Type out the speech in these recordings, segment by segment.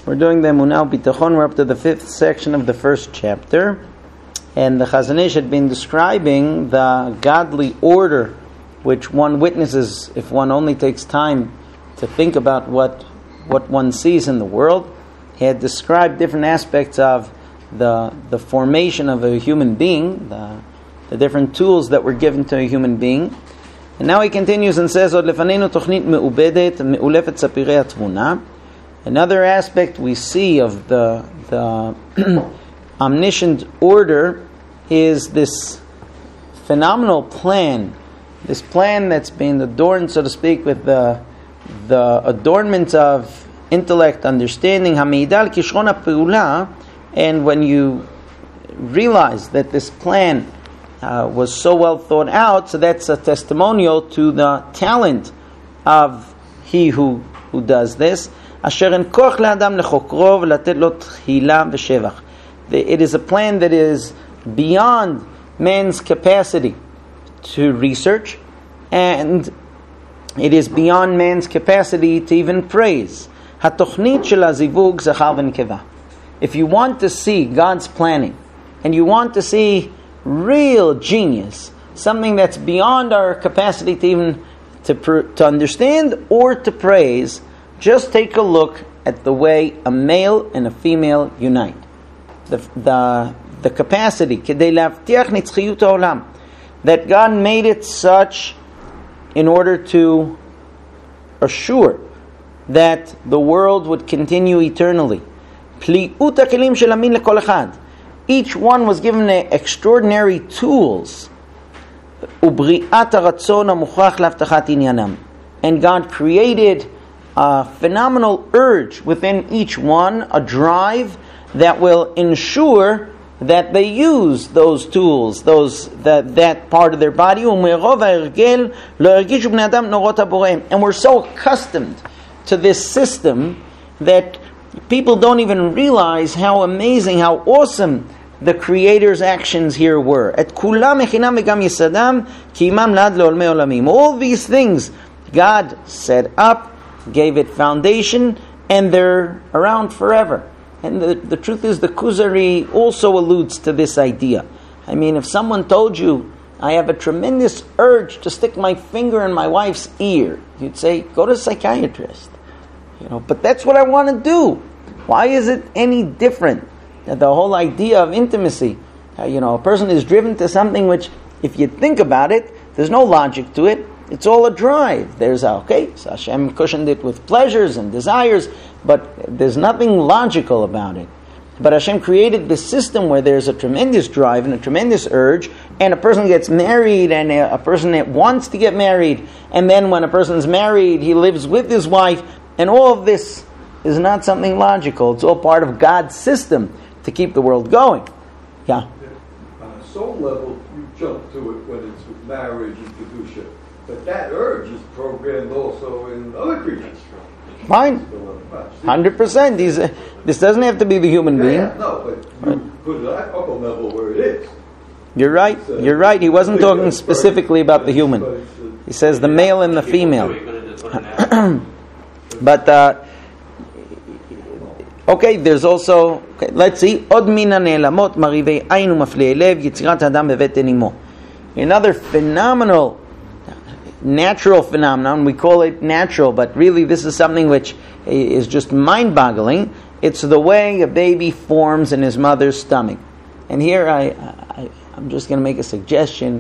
We're doing the Emunah Bitachon. We're up to the 5th section of the first chapter. And the Chazon Ish had been describing the godly order which one witnesses if one only takes time to think about what one sees in the world. He had described different aspects of the formation of a human being, the different tools that were given to a human being. And now he continues and says, Od lefanenu tochnit me'ubedet me'ulefet sapirei atmuna. Another aspect we see of the omniscient order is this phenomenal plan, this plan that's been adorned, so to speak, with the adornment of intellect, understanding, ha'meidal kishron ha'peula. And when you realize that this plan was so well thought out, so that's a testimonial to the talent of he who does this. Asher en koch le'adam lechokro v'latet lo tchila v'shevach. It is a plan that is beyond man's capacity to research, and it is beyond man's capacity to even praise. Hatochnit shel hazivug zachar v'nekeva. If you want to see God's planning, and you want to see real genius, something that's beyond our capacity to even to understand or to praise, just take a look at the way a male and a female unite. The capacity that God made it such in order to assure that the world would continue eternally. Each one was given extraordinary tools. And God created a phenomenal urge within each one, a drive that will ensure that they use those tools, that part of their body. And we're so accustomed to this system that people don't even realize how amazing, how awesome the Creator's actions here were. All these things God set up, gave it foundation, and they're around forever. And the truth is, the Kuzari also alludes to this idea. I mean, if someone told you, I have a tremendous urge to stick my finger in my wife's ear, you'd say, go to a psychiatrist. But that's what I want to do. Why is it any different? The whole idea of intimacy. A person is driven to something which, if you think about it, there's no logic to it. It's all a drive. So Hashem cushioned it with pleasures and desires, but there's nothing logical about it. But Hashem created this system where there's a tremendous drive and a tremendous urge, and a person gets married, and a person that wants to get married, and then when a person's married, he lives with his wife, and all of this is not something logical. It's all part of God's system to keep the world going. Yeah? On a soul level, you jump to it when it's with marriage and kedusha. But that urge is programmed also in other creatures. Fine. 100%. This doesn't have to be the human being. No, but you put it at upper level where it is. You're right. You're right. He wasn't talking specifically about the human. He says the male and the female. But okay, there's also, let's see, Od mina ne'elamot marivei ainu mafliei lev yitzirat adam bevet enimo. Another phenomenal, natural phenomenon. We call it natural, but really this is something which is just mind-boggling. It's the way a baby forms in his mother's stomach. And here I'm just going to make a suggestion.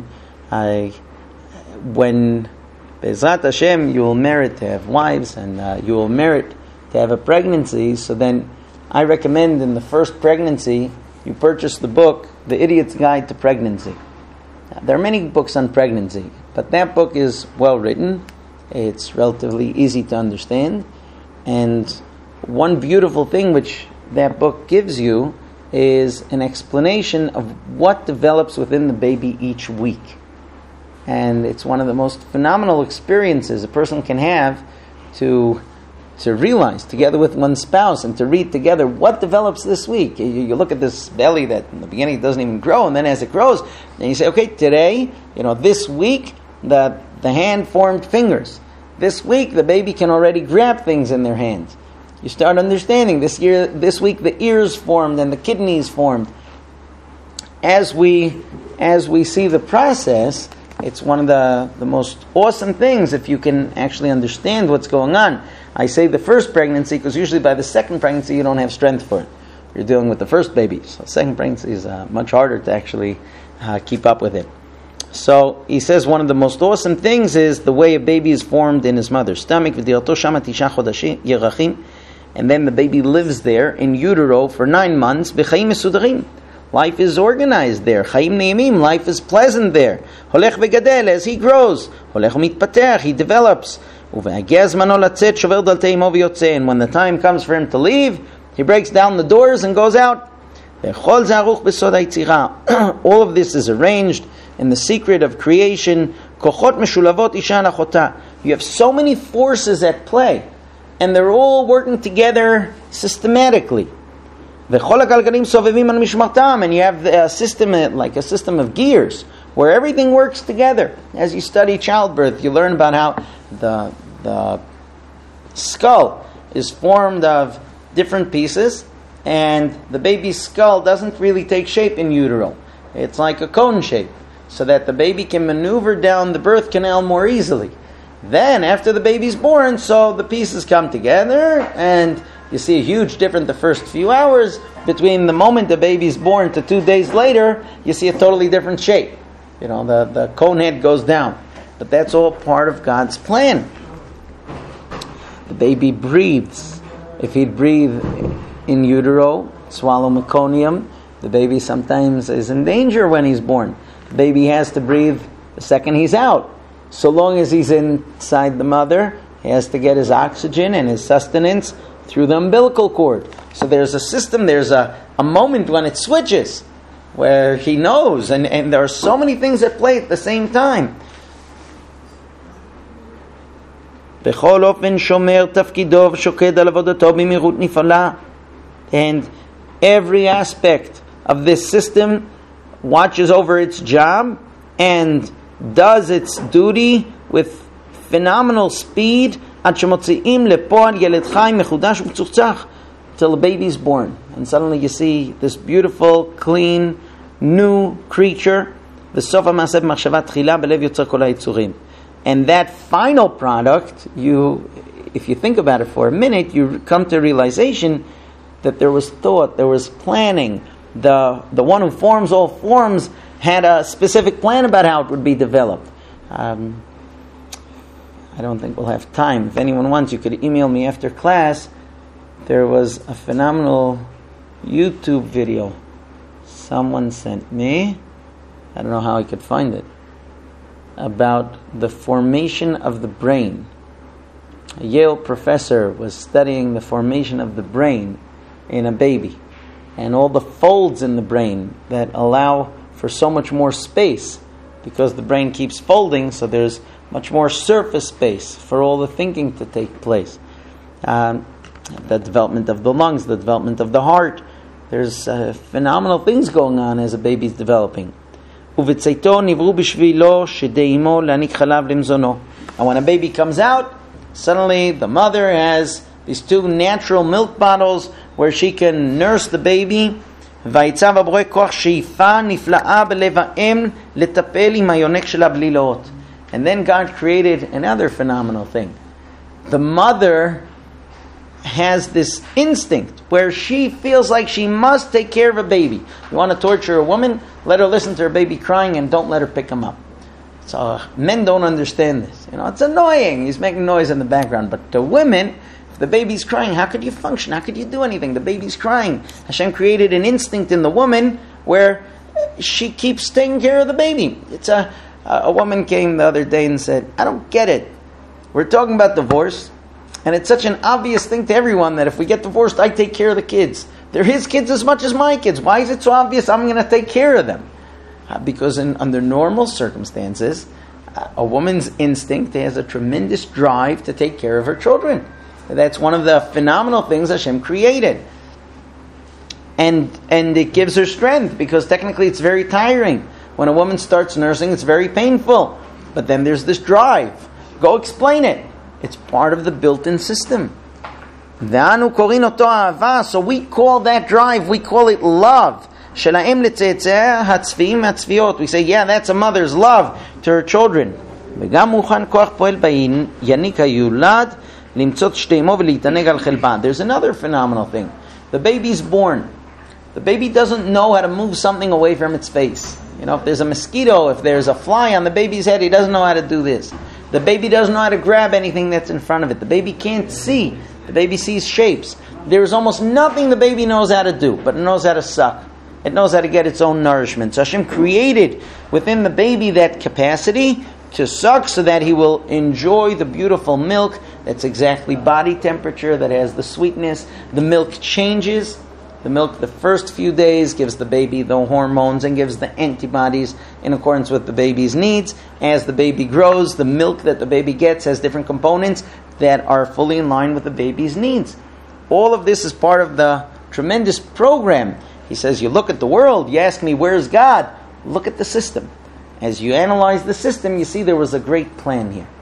When Be'ezrat Hashem, you will merit to have wives, and you will merit to have a pregnancy, so then I recommend in the first pregnancy, you purchase the book, The Idiot's Guide to Pregnancy. Now, there are many books on pregnancy, but that book is well written. It's relatively easy to understand. And one beautiful thing which that book gives you is an explanation of what develops within the baby each week. And it's one of the most phenomenal experiences a person can have to realize together with one's spouse and to read together what develops this week. You look at this belly that in the beginning doesn't even grow, and then as it grows, and you say, okay, today, this week, the hand formed fingers. This week, the baby can already grab things in their hands. You start understanding. This week, the ears formed and the kidneys formed. As we see the process, it's one of the most awesome things if you can actually understand what's going on. I say the first pregnancy because usually by the second pregnancy you don't have strength for it. You're dealing with the first baby. So second pregnancy is much harder to actually keep up with it. So he says one of the most awesome things is the way a baby is formed in his mother's stomach. And then the baby lives there in utero for 9 months. Life is organized there. Life is pleasant there. As he grows, he develops. And when the time comes for him to leave, he breaks down the doors and goes out. All of this is arranged in the secret of creation. You have so many forces at play, and they're all working together systematically. And you have a system, like a system of gears, where everything works together. As you study childbirth, you learn about how the skull is formed of different pieces, and the baby's skull doesn't really take shape in utero. It's like a cone shape, so that the baby can maneuver down the birth canal more easily. Then, after the baby's born, so the pieces come together, and you see a huge difference the first few hours. Between the moment the baby's born to 2 days later, you see a totally different shape. The cone head goes down. But that's all part of God's plan. The baby breathes. If he'd breathe in utero, swallow meconium, the baby sometimes is in danger when he's born. The baby has to breathe the second he's out. So long as he's inside the mother, he has to get his oxygen and his sustenance through the umbilical cord. So there's a system, there's a moment when it switches, where he knows, and there are so many things at play at the same time. And every aspect of this system watches over its job and does its duty with phenomenal speed until the baby's born. And suddenly you see this beautiful, clean, new creature. And that final product, if you think about it for a minute, you come to a realization that there was thought, there was planning. The one who forms all forms had a specific plan about how it would be developed. I don't think we'll have time. If anyone wants, you could email me after class. There was a phenomenal YouTube video someone sent me. I don't know how I could find it. About the formation of the brain. A Yale professor was studying the formation of the brain in a baby, and all the folds in the brain that allow for so much more space, because the brain keeps folding, so there's much more surface space for all the thinking to take place. The development of the lungs, the development of the heart. There's phenomenal things going on as a baby's developing. And when a baby comes out, suddenly the mother has these 2 natural milk bottles where she can nurse the baby. And then God created another phenomenal thing. The mother has this instinct where she feels like she must take care of a baby. You want to torture a woman? Let her listen to her baby crying and don't let her pick him up. So men don't understand this. It's annoying. He's making noise in the background. But to women, if the baby's crying, how could you function? How could you do anything? The baby's crying. Hashem created an instinct in the woman where she keeps taking care of the baby. It's a woman came the other day and said, I don't get it. We're talking about divorce, and it's such an obvious thing to everyone that if we get divorced, I take care of the kids. They're his kids as much as my kids. Why is it so obvious I'm going to take care of them? Because under normal circumstances, a woman's instinct has a tremendous drive to take care of her children. That's one of the phenomenal things Hashem created. And it gives her strength, because technically it's very tiring. When a woman starts nursing, it's very painful. But then there's this drive. Go explain it. It's part of the built-in system. ואנו קוראים אותו אהבה, so we call that drive, we call it love. של האם לצאצאיה הצביים מהצביות. We say, yeah, that's a mother's love to her children. וגם מוכן כוח פועל ביניק היולד למצות שתי אמו ולהתענג על חלבה. There's another phenomenal thing. The baby's born. The baby doesn't know how to move something away from its face. You know, if there's a mosquito, if there's a fly on the baby's head, he doesn't know how to do this. The baby doesn't know how to grab anything that's in front of it. The baby can't see. The baby sees shapes. There's almost nothing the baby knows how to do, but it knows how to suck. It knows how to get its own nourishment. So Hashem created within the baby that capacity to suck so that he will enjoy the beautiful milk that's exactly body temperature, that has the sweetness. The milk changes. The milk, the first few days, gives the baby the hormones and gives the antibodies in accordance with the baby's needs. As the baby grows, the milk that the baby gets has different components that are fully in line with the baby's needs. All of this is part of the tremendous program. He says, you look at the world, you ask me, where's God? Look at the system. As you analyze the system, you see there was a great plan here.